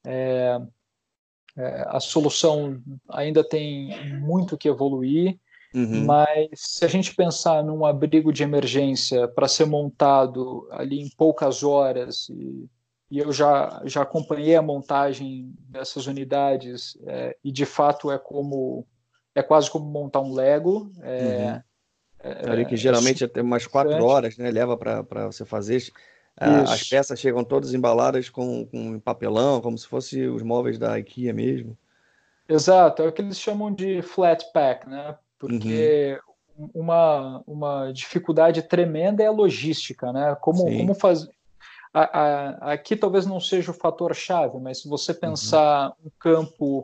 a solução ainda tem muito que evoluir, Uhum. mas se a gente pensar num abrigo de emergência para ser montado ali em poucas horas, e eu já acompanhei a montagem dessas unidades, e de fato é quase como montar um Lego. Uhum. Ali que É geralmente super até umas 4 interessante. horas, né? Leva para você fazer. As Isso, peças chegam todas embaladas com papelão, como se fosse os móveis da IKEA mesmo. exato, é o que eles chamam de flat pack, né? Uhum. Porque uma dificuldade tremenda é a logística, né? Como Sim. fazer. Aqui talvez não seja o fator chave, mas se você Uhum. pensar um campo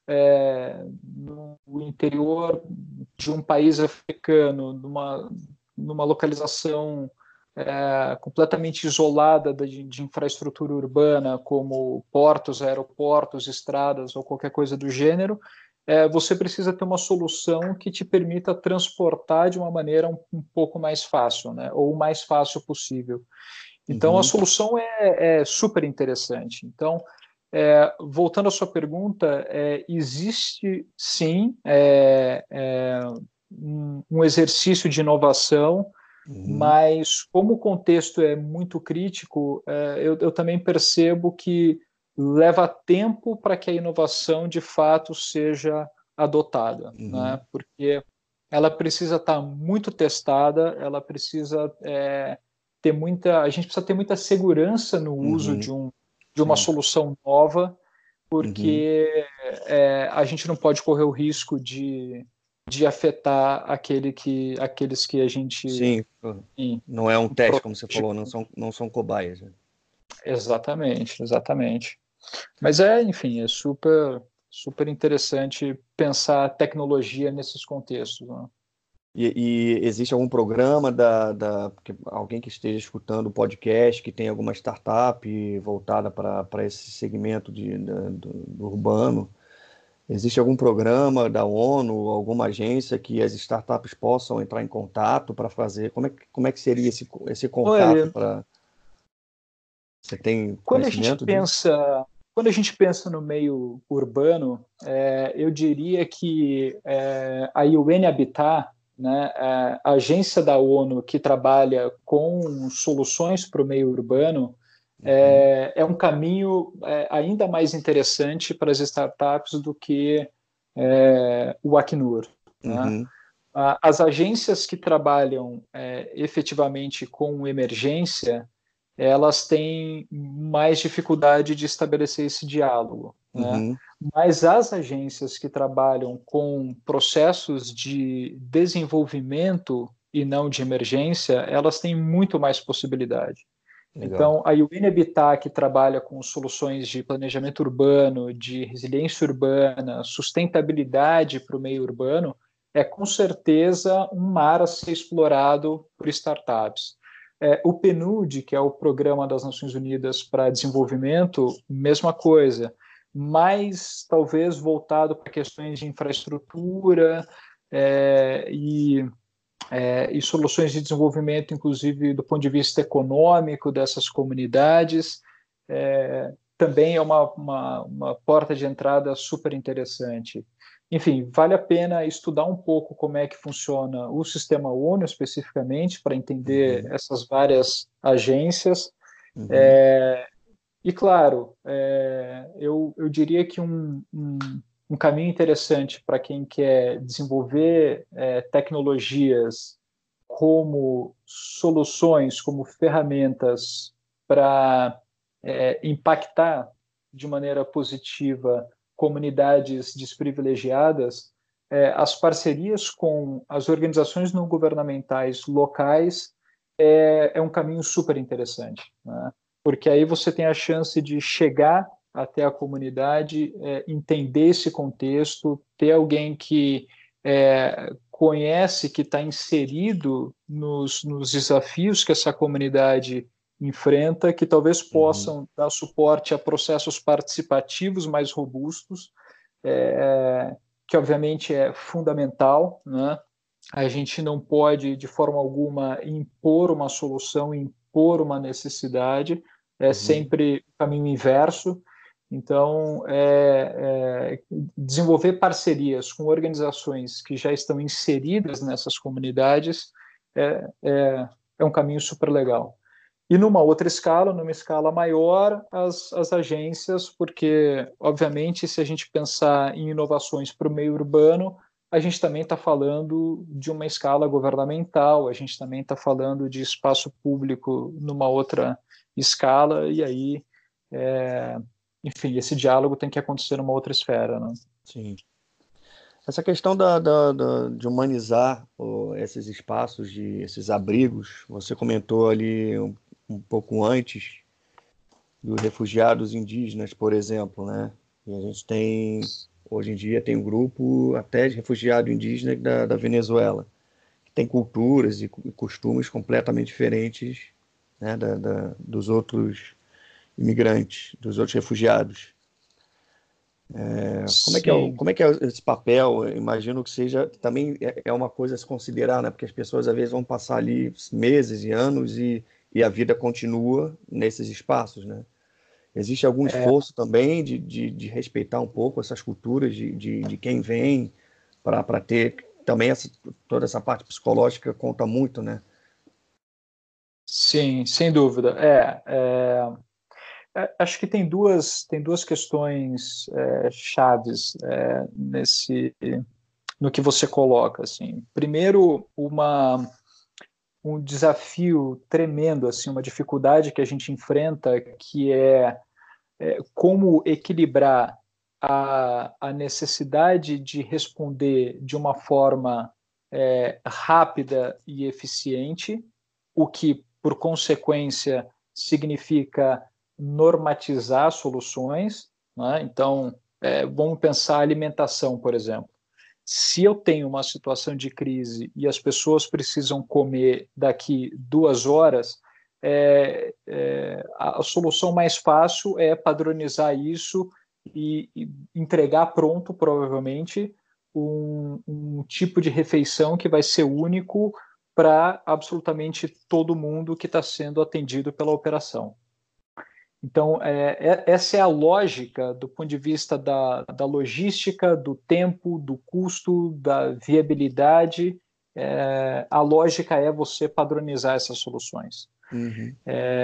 no interior de um país africano, numa localização completamente isolada de infraestrutura urbana, como portos, aeroportos, estradas ou qualquer coisa do gênero, você precisa ter uma solução que te permita transportar de uma maneira um pouco mais fácil, né? Ou o mais fácil possível. Então, a Uhum. solução é super interessante. Então, voltando à sua pergunta, existe sim um exercício de inovação, Uhum. mas como o contexto é muito crítico, eu também percebo que leva tempo para que a inovação de fato seja adotada, né? Uhum. Porque ela precisa estar muito testada, ela precisa ter muita, a gente precisa ter muita segurança no uso Uhum. de uma Sim. solução nova, Uhum. porque a gente não pode correr o risco de afetar aqueles que a gente Sim. tem Não é um teste, como você protege. falou, não são cobaias, né? Exatamente, exatamente. Mas enfim, é super interessante pensar tecnologia nesses contextos, né? E existe algum programa alguém que esteja escutando o podcast, que tem alguma startup voltada para esse segmento do urbano? Existe algum programa da ONU, alguma agência que as startups possam entrar em contato para fazer? Como é que seria esse contato Olha, para... Você tem quando a gente conhecimento disso? pensa, quando a gente pensa no meio urbano, eu diria que a UN Habitat, né, a agência da ONU que trabalha com soluções para o meio urbano, Uhum, é um caminho ainda mais interessante para as startups do que o Acnur, né? uhum, As agências que trabalham efetivamente com emergência, elas têm mais dificuldade de estabelecer esse diálogo, né? uhum, Mas as agências que trabalham com processos de desenvolvimento e não de emergência, elas têm muito mais possibilidade. legal. Então, a UN Habitat, que trabalha com soluções de planejamento urbano, de resiliência urbana, sustentabilidade para o meio urbano, é com certeza um mar a ser explorado por startups. O PNUD, que é o Programa das Nações Unidas para Desenvolvimento, mesma coisa, mas talvez voltado para questões de infraestrutura e soluções de desenvolvimento, inclusive do ponto de vista econômico dessas comunidades, também é uma porta de entrada super interessante. Enfim, vale a pena estudar um pouco como é que funciona o sistema ONU especificamente, para entender Uhum, essas várias agências. uhum, E, claro, eu diria que um caminho interessante para quem quer desenvolver tecnologias como soluções, como ferramentas para impactar de maneira positiva comunidades desprivilegiadas, as parcerias com as organizações não governamentais locais é um caminho super interessante, né? Porque aí você tem a chance de chegar até a comunidade, entender esse contexto, ter alguém que conhece, que está inserido nos desafios que essa comunidade enfrenta, que talvez uhum, possam dar suporte a processos participativos mais robustos, que obviamente é fundamental, né? A gente não pode, de forma alguma, impor uma solução, impor uma necessidade, é uhum, sempre o caminho inverso. Então, desenvolver parcerias com organizações que já estão inseridas nessas comunidades é um caminho super legal. E numa outra escala, numa escala maior, as agências, porque, obviamente, se a gente pensar em inovações para o meio urbano, a gente também está falando de uma escala governamental, a gente também está falando de espaço público numa outra escala, e aí, enfim, esse diálogo tem que acontecer numa outra esfera, né? sim. Essa questão de humanizar esses espaços, esses abrigos, você comentou ali um pouco antes dos refugiados indígenas, por exemplo, né? E a gente hoje em dia, tem um grupo até de refugiado indígena da Venezuela, que tem culturas e costumes completamente diferentes, né, dos outros imigrantes, dos outros refugiados. Sim, Como é que é esse papel? Eu imagino que seja também é uma coisa a se considerar, né? Porque as pessoas às vezes vão passar ali meses e anos e a vida continua nesses espaços, né? Existe algum esforço também de respeitar um pouco essas culturas de quem vem para ter também toda essa parte psicológica conta muito, né? sim, sem dúvida. Acho que tem duas questões chaves no que você coloca. Assim. Primeiro, um desafio tremendo, assim, uma dificuldade que a gente enfrenta, que é como equilibrar a necessidade de responder de uma forma rápida e eficiente, o que, por consequência, significa normatizar soluções, né? Então, vamos pensar a alimentação, por exemplo. Se eu tenho uma situação de crise e as pessoas precisam comer daqui 2 horas, a solução mais fácil é padronizar isso e entregar pronto, provavelmente, um tipo de refeição que vai ser único para absolutamente todo mundo que está sendo atendido pela operação. Então, essa é a lógica do ponto de vista da logística, do tempo, do custo, da viabilidade. A lógica é você padronizar essas soluções. Uhum.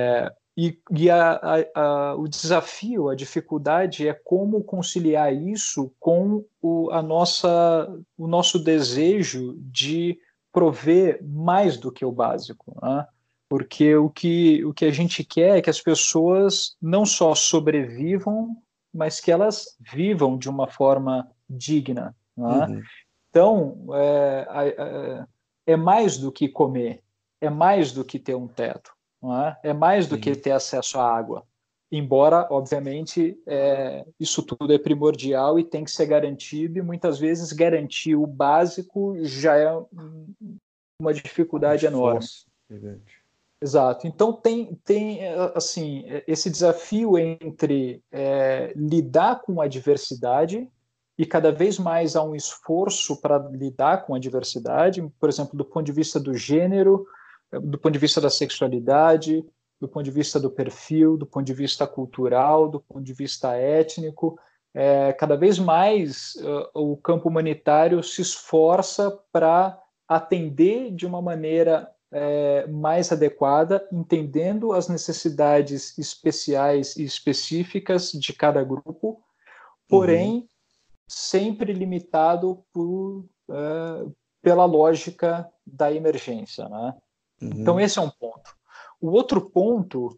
O desafio, a dificuldade é como conciliar isso com o nosso desejo de prover mais do que o básico, né? Porque o que a gente quer é que as pessoas não só sobrevivam, mas que elas vivam de uma forma digna, né? Uhum. Então, é mais do que comer, é mais do que ter um teto, não é? É mais do que Sim. ter acesso à água. Embora, obviamente, isso tudo é primordial e tem que ser garantido, e muitas vezes garantir o básico já é uma Um dificuldade enorme. esforço gigante. Exato. Então tem assim esse desafio entre lidar com a diversidade e cada vez mais há um esforço para lidar com a diversidade, por exemplo, do ponto de vista do gênero, do ponto de vista da sexualidade, do ponto de vista do perfil, do ponto de vista cultural, do ponto de vista étnico. Cada vez mais o campo humanitário se esforça para atender de uma maneira mais adequada, entendendo as necessidades especiais e específicas de cada grupo, Uhum. porém sempre limitado pela lógica da emergência, né? Então Uhum. esse é um ponto. O outro ponto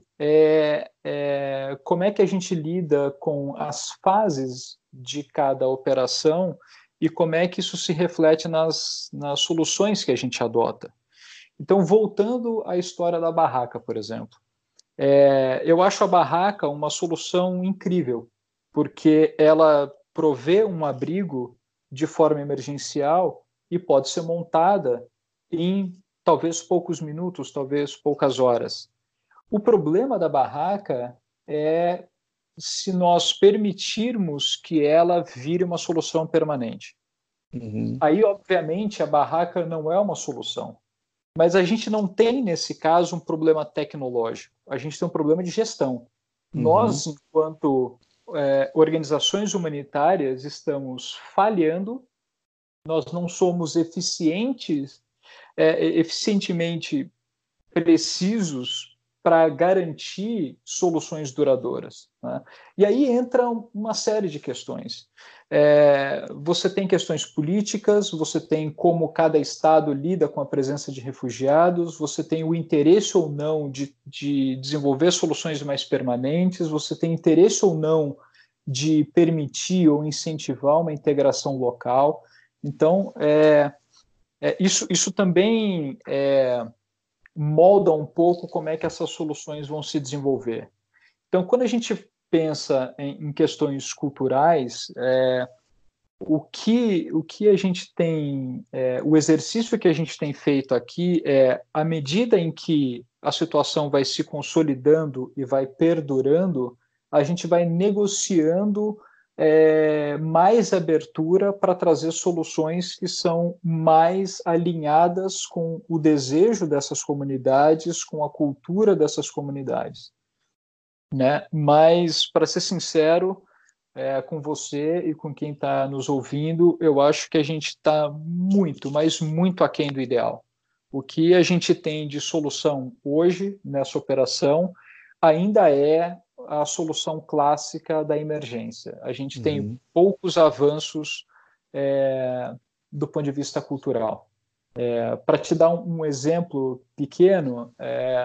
é como é que a gente lida com as fases de cada operação e como é que isso se reflete nas soluções que a gente adota. Então, voltando à história da barraca, por exemplo, eu acho a barraca uma solução incrível, porque ela provê um abrigo de forma emergencial e pode ser montada em talvez poucos minutos, talvez poucas horas. O problema da barraca é se nós permitirmos que ela vire uma solução permanente. Uhum. Aí, obviamente, a barraca não é uma solução. Mas a gente não tem, nesse caso, um problema tecnológico. A gente tem um problema de gestão. Uhum. Nós, enquanto organizações humanitárias, estamos falhando, nós não somos eficientemente precisos para garantir soluções duradouras, né? E aí entra uma série de questões. Você tem questões políticas, você tem como cada estado lida com a presença de refugiados, você tem o interesse ou não de desenvolver soluções mais permanentes, você tem interesse ou não de permitir ou incentivar uma integração local. Então, isso também molda um pouco como é que essas soluções vão se desenvolver. Então, quando a gente pensa em questões culturais, o que a gente tem, o exercício que a gente tem feito aqui é, à medida em que a situação vai se consolidando e vai perdurando, a gente vai negociando mais abertura para trazer soluções que são mais alinhadas com o desejo dessas comunidades, com a cultura dessas comunidades, né? Mas, para ser sincero, com você e com quem está nos ouvindo, eu acho que a gente está muito, mas muito aquém do ideal. O que a gente tem de solução hoje nessa operação ainda é a solução clássica da emergência. A gente tem Uhum. poucos avanços é, do ponto de vista cultural. Para te dar um exemplo pequeno,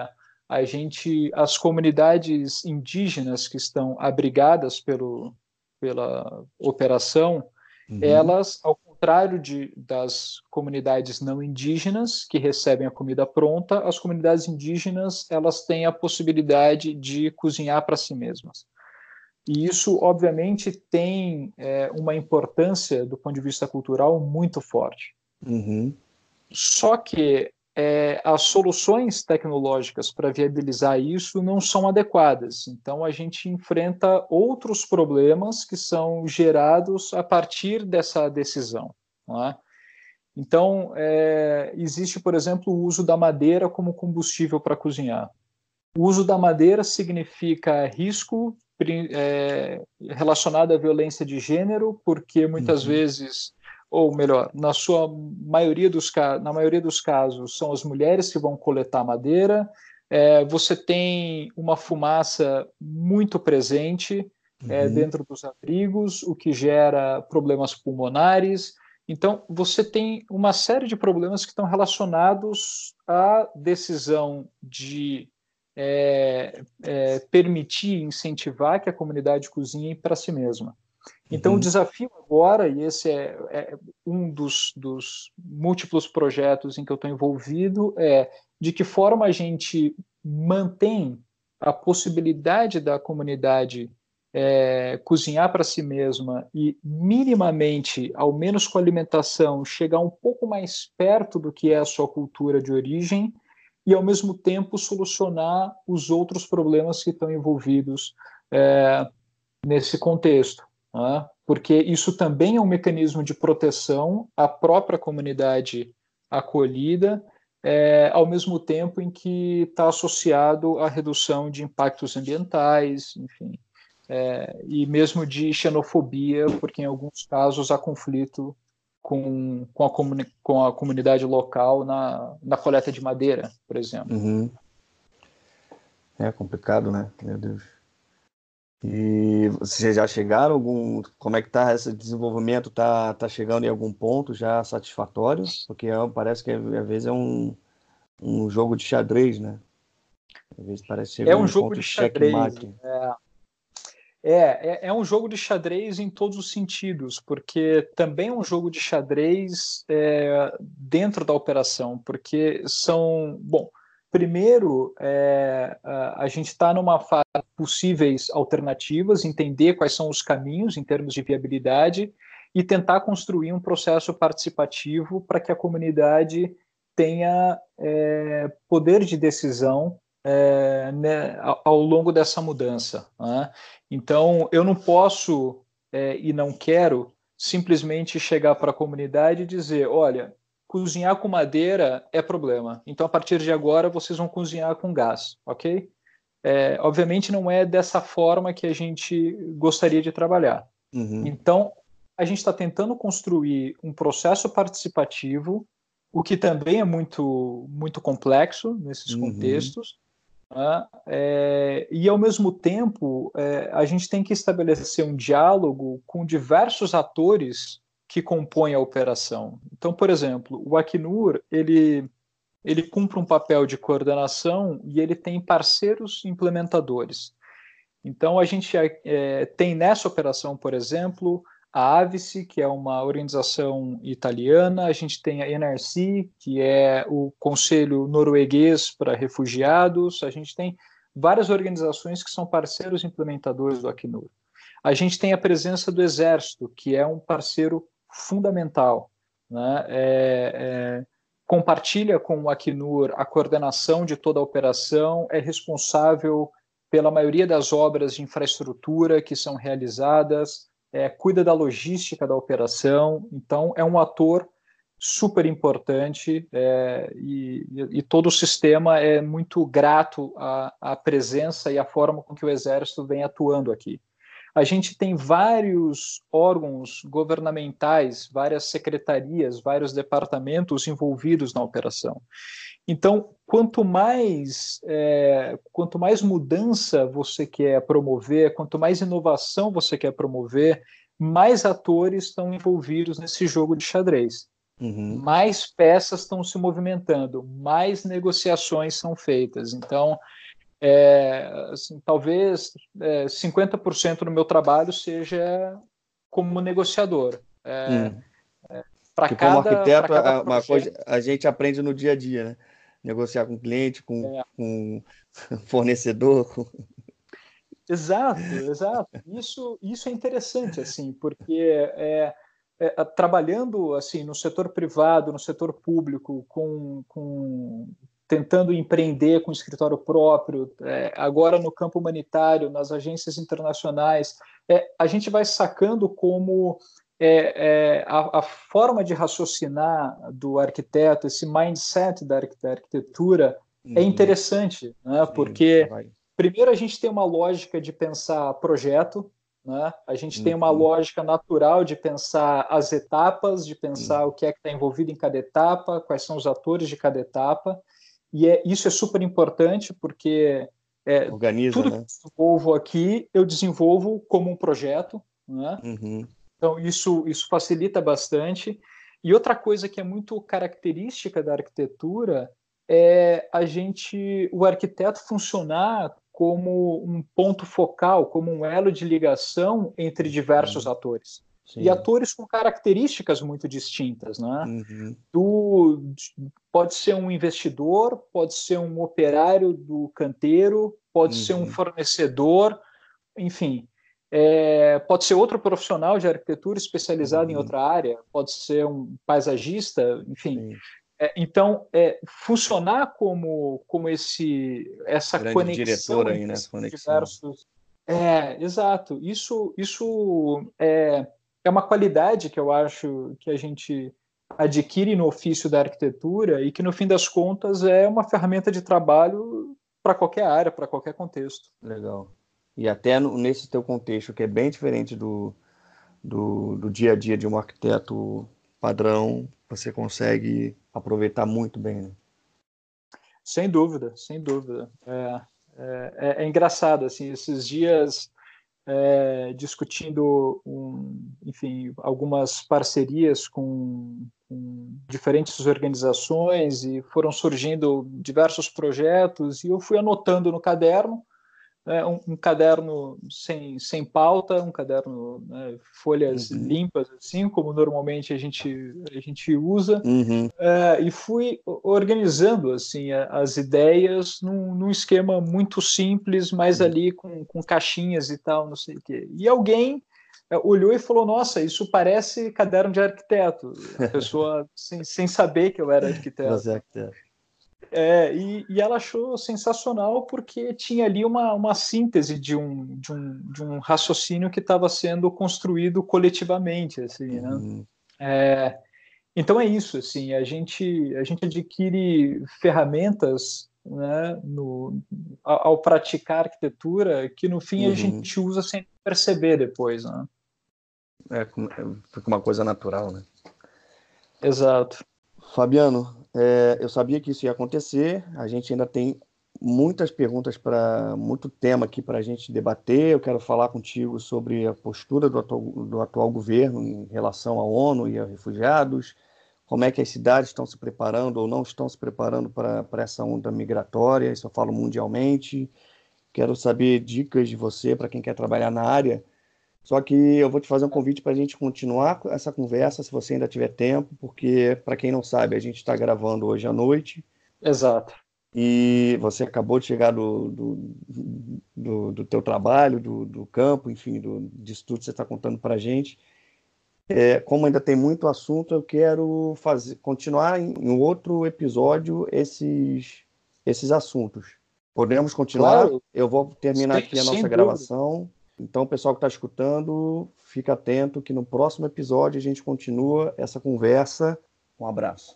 as comunidades indígenas que estão abrigadas pela operação, elas, ao contrário das comunidades não indígenas que recebem a comida pronta, as comunidades indígenas elas têm a possibilidade de cozinhar para si mesmas. E isso, obviamente, tem uma importância do ponto de vista cultural muito forte. Só que as soluções tecnológicas para viabilizar isso não são adequadas. Então, a gente enfrenta outros problemas que são gerados a partir dessa decisão. Não é? Então, existe, por exemplo, o uso da madeira como combustível para cozinhar. O uso da madeira significa risco relacionado à violência de gênero, porque muitas vezes, ou melhor, na maioria dos casos, são as mulheres que vão coletar madeira. Você tem uma fumaça muito presente dentro dos abrigos, o que gera problemas pulmonares. Então, você tem uma série de problemas que estão relacionados à decisão de permitir, incentivar que a comunidade cozinhe para si mesma. Então, o desafio agora, e esse é um dos múltiplos projetos em que eu estou envolvido, é de que forma a gente mantém a possibilidade da comunidade cozinhar para si mesma e minimamente, ao menos com a alimentação, chegar um pouco mais perto do que é a sua cultura de origem e, ao mesmo tempo, solucionar os outros problemas que estão envolvidos nesse contexto. Né? Porque isso também é um mecanismo de proteção à própria comunidade acolhida, ao mesmo tempo em que está associado à redução de impactos ambientais, enfim, e mesmo de xenofobia, porque em alguns casos há conflito com a comunidade local na coleta de madeira, por exemplo. É complicado, né? Meu Deus. E vocês já chegaram como é que está esse desenvolvimento? Tá chegando em algum ponto já satisfatório? Porque parece que às vezes é um jogo de xadrez, né? Às vezes parece chegar um um jogo ponto de xadrez. checkmate. É um jogo de xadrez em todos os sentidos, porque também é um jogo de xadrez dentro da operação, porque primeiro, a gente está numa fase de possíveis alternativas, entender quais são os caminhos em termos de viabilidade e tentar construir um processo participativo para que a comunidade tenha poder de decisão ao longo dessa mudança. Né? Então, eu não posso e não quero simplesmente chegar para a comunidade e dizer, olha, cozinhar com madeira é problema. Então, a partir de agora, vocês vão cozinhar com gás, ok? Obviamente, não é dessa forma que a gente gostaria de trabalhar. Então, a gente está tentando construir um processo participativo, o que também é muito, muito complexo nesses contextos, e, ao mesmo tempo, a gente tem que estabelecer um diálogo com diversos atores que compõem a operação. Então, por exemplo, o Acnur, ele cumpre um papel de coordenação e ele tem parceiros implementadores. Então, a gente tem nessa operação, por exemplo, a Avice, que é uma organização italiana, a gente tem a NRC, que é o Conselho Norueguês para Refugiados, a gente tem várias organizações que são parceiros implementadores do Acnur. A gente tem a presença do Exército, que é um parceiro fundamental, né? Compartilha com o Acnur a coordenação de toda a operação, é responsável pela maioria das obras de infraestrutura que são realizadas, cuida da logística da operação, então é um ator super importante e todo o sistema é muito grato à presença e à forma com que o Exército vem atuando aqui. A gente tem vários órgãos governamentais, várias secretarias, vários departamentos envolvidos na operação. Então, quanto mais mudança você quer promover, quanto mais inovação você quer promover, mais atores estão envolvidos nesse jogo de xadrez. Uhum. mais peças estão se movimentando, mais negociações são feitas. Então, assim, talvez 50% do meu trabalho seja como negociador. Hum. Para Que como para arquiteto, cada uma coisa projeto. a gente aprende no dia a dia, né? Negociar com cliente, É, com fornecedor. exato, exato. Isso é interessante, assim, porque trabalhando assim no setor privado, no setor público, tentando empreender com escritório próprio, agora no campo humanitário, nas agências internacionais, a gente vai sacando como a forma de raciocinar do arquiteto, esse mindset da arquitetura, é Uhum. interessante, né? Sim, Porque vai. primeiro, a gente tem uma lógica de pensar projeto, né? A gente tem uma Uhum. lógica natural de pensar as etapas, de pensar o Uhum. que é que está envolvido em cada etapa, quais são os atores de cada etapa. Isso é super importante porque Organiza, tudo que eu né? desenvolvo aqui, eu desenvolvo como um projeto, né? Uhum. Então, isso facilita bastante. E outra coisa que é muito característica da arquitetura é o arquiteto funcionar como um ponto focal, como um elo de ligação entre diversos Uhum. atores. E Sim. atores com características muito distintas, né? Uhum. Do, pode ser um investidor, pode ser um operário do canteiro, pode ser um Uhum. fornecedor, enfim, pode ser outro profissional de arquitetura especializado em Uhum. outra área, pode ser um paisagista, enfim. Sim. Então, funcionar como essa Grande diretor conexão aí, entre né? esses Conexão. diversos. Exato. Isso é uma qualidade que eu acho que a gente adquire no ofício da arquitetura e que, no fim das contas, é uma ferramenta de trabalho para qualquer área, para qualquer contexto. Legal. E até nesse teu contexto, que é bem diferente do dia a dia de um arquiteto padrão, você consegue aproveitar muito bem, né? Sem dúvida, sem dúvida. É engraçado, assim, esses dias discutindo, enfim, algumas parcerias com diferentes organizações e foram surgindo diversos projetos e eu fui anotando no caderno, um caderno sem pauta, um caderno, né, folhas Uhum. limpas, assim, como normalmente a gente usa, Uhum. e fui organizando assim as ideias num esquema muito simples, mas Uhum. ali com caixinhas e tal, não sei o quê. E alguém olhou e falou: Nossa, isso parece caderno de arquiteto. A pessoa sem saber que eu era Que você é arquiteto. arquiteto. E ela achou sensacional porque tinha ali uma síntese de um raciocínio que estava sendo construído coletivamente, assim, né? Uhum. Então é isso, assim, a gente adquire ferramentas, né, ao praticar arquitetura que no fim a Uhum. gente usa sem perceber depois, né? Fica uma coisa natural, né? Exato. Fabiano, eu sabia que isso ia acontecer. A gente ainda tem muitas perguntas para muito tema aqui para a gente debater. Eu quero falar contigo sobre a postura do atual governo em relação à ONU e aos refugiados, como é que as cidades estão se preparando ou não estão se preparando para essa onda migratória. Isso eu falo mundialmente. Quero saber dicas de você para quem quer trabalhar na área. Só que eu vou te fazer um convite para a gente continuar essa conversa, se você ainda tiver tempo, porque, para quem não sabe, a gente está gravando hoje à noite Exato. e você acabou de chegar do teu trabalho, do campo, enfim, disso tudo que você está contando para a gente. Como ainda tem muito assunto, eu quero continuar em outro episódio esses assuntos. Podemos continuar? Claro, Eu vou terminar aqui a sem nossa dúvida. gravação. Então, o pessoal que está escutando, fica atento que no próximo episódio a gente continua essa conversa. Um abraço.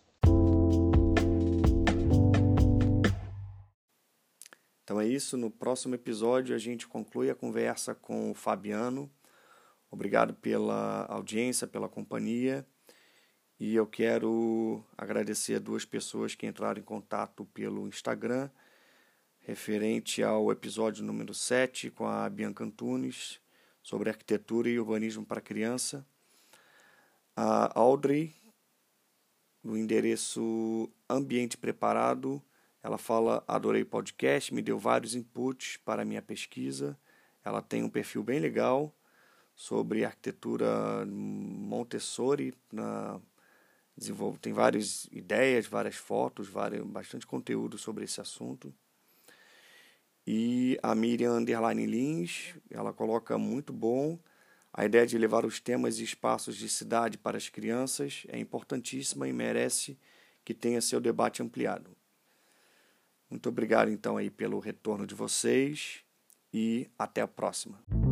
Então é isso. No próximo episódio a gente conclui a conversa com o Fabiano. Obrigado pela audiência, pela companhia. E eu quero agradecer a duas pessoas que entraram em contato pelo Instagram, referente ao episódio número 7 com a Bianca Antunes, sobre arquitetura e urbanismo para criança. A Audrey no endereço Ambiente Preparado. Ela fala: adorei o podcast, me deu vários inputs para a minha pesquisa. Ela tem um perfil bem legal sobre arquitetura Montessori. Tem várias ideias, várias fotos, bastante conteúdo sobre esse assunto. E a Miriam Lins, ela coloca: muito bom. A ideia de levar os temas e espaços de cidade para as crianças é importantíssima e merece que tenha seu debate ampliado. Muito obrigado então aí pelo retorno de vocês e até a próxima.